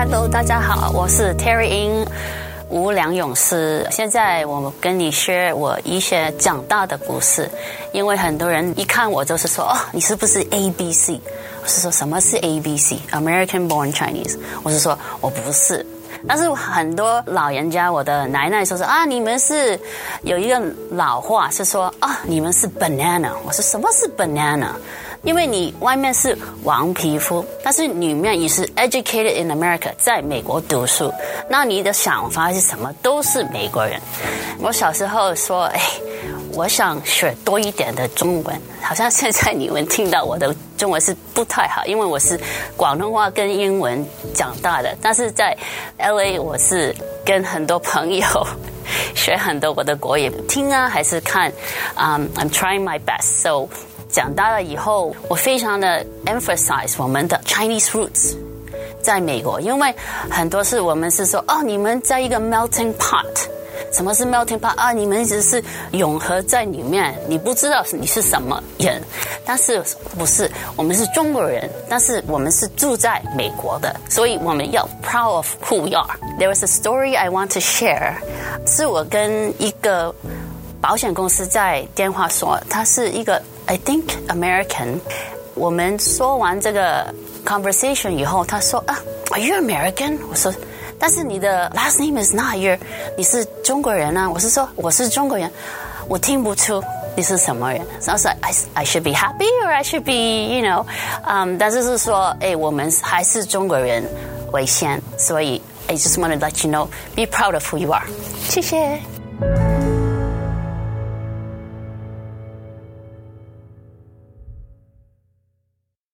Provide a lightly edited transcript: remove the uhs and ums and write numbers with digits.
Hello， 大家好，我是 Terry Ng 无良勇士。现在我跟你 share 我一些长大的故事，因为很多人一看我就是说，哦，你是不是 ABC？ 我是说什么是 ABC？ American Born Chinese？ 我是说我不是。但是很多老人家，我的奶奶说啊，你们是有一个老话是说啊，你们是 banana。我说什么是 banana？因为你外面是黄皮肤，但是里面你是 educated in America， 在美国读书，那你的想法是什么？都是美国人。我小时候说，我想学多一点的中文，好像现在你们听到我的中文是不太好，因为我是广东话跟英文长大的，但是在 LA 我是跟很多朋友学很多我的国语，听啊还是看，I'm trying my best. So 长大了以后，我非常的 emphasize 我们的 Chinese roots 在美国，因为很多事我们是说，哦，你们在一个 melting pot。什么是 melting pot 啊？你们只是融合在里面，你不知道你是什么人，但是不是我们是中国人，但是我们是住在美国的，所以我们要 proud of who we are. There is a story I want to share， 是我跟一个保险公司在电话说，他是一个 I think American。我们说完这个 conversation 以后，他说啊 ，Are you American？ 我说。但是你的 last name is not your， 你是中国人啊？我是说我是中国人，我听不出你是什么人。所以 I should be happy or I should be you know， 但是说我们还是中国人为先，所以 I just want to let you know， be proud of who you are。谢谢。